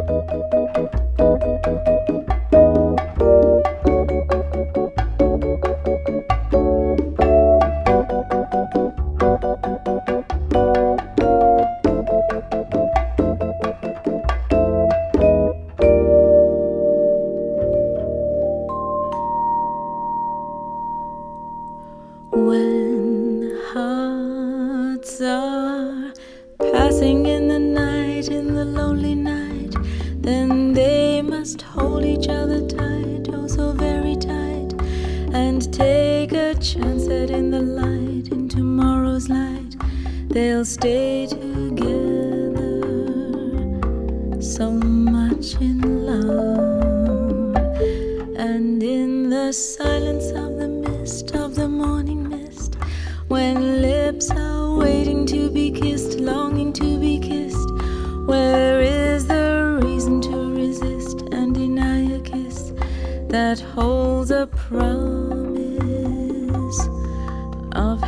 When hearts are passing in the night, in the lonely night, then they must hold each other tight, oh so very tight, and take a chance that in the light, in tomorrow's light, they'll stay together, so much in love. And in the silence of the mist, of the morning mist, when lips are waiting to be kissed, longing to be kissed, where is the reason to resist and deny a kiss that holds a promise of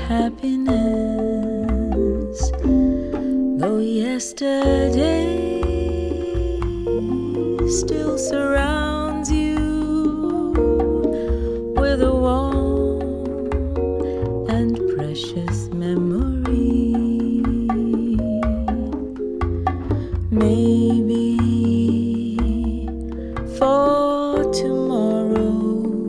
happiness? Though yesterday still surrounds you with a warm and precious memory, maybe for tomorrow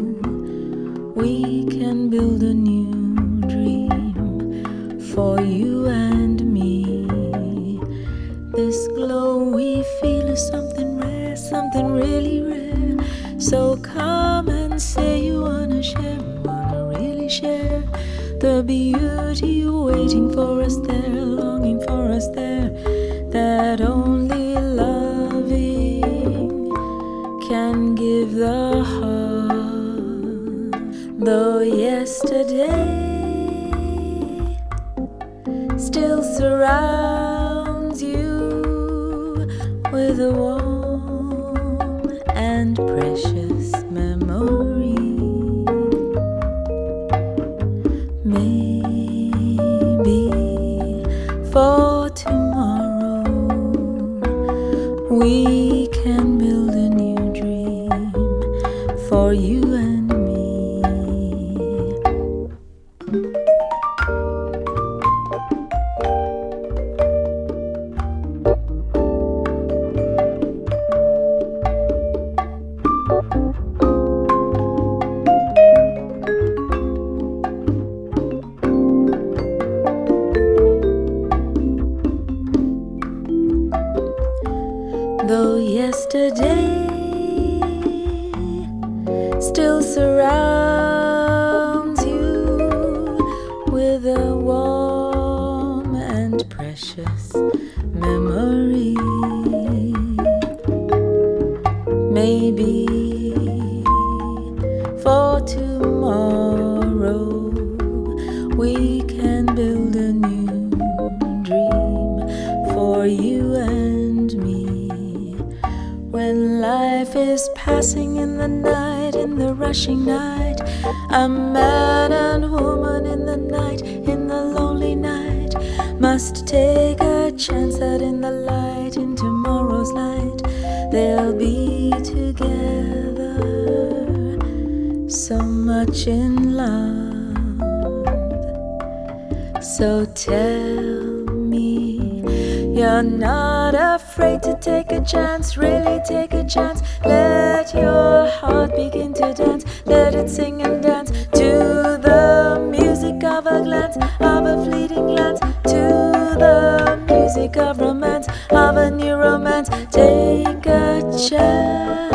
we can build a new dream for you and me. This glow we feel is something rare, something really rare. So come and say you wanna share, wanna really share the beauty waiting for us there, longing for us there, that only loving can give the heart. Though yesterday still surrounds you with a warm and precious memory, maybe for tomorrow we can build a new dream for you and me. Though yesterday still surrounds you with a warm and precious memory, maybe for tomorrow we can build a new dream for you and me. When life is passing in the night, in the rushing night, a man and woman in the night, in the lonely night, must take a chance that in the light, in tomorrow's light, they'll be together, so much in love. So tell me you're not afraid to take a chance, really take a chance. Let your heart begin to dance, let it sing and dance to the music of a glance, of a fleeting glance, to the music of romance, of a new romance. Take a chance.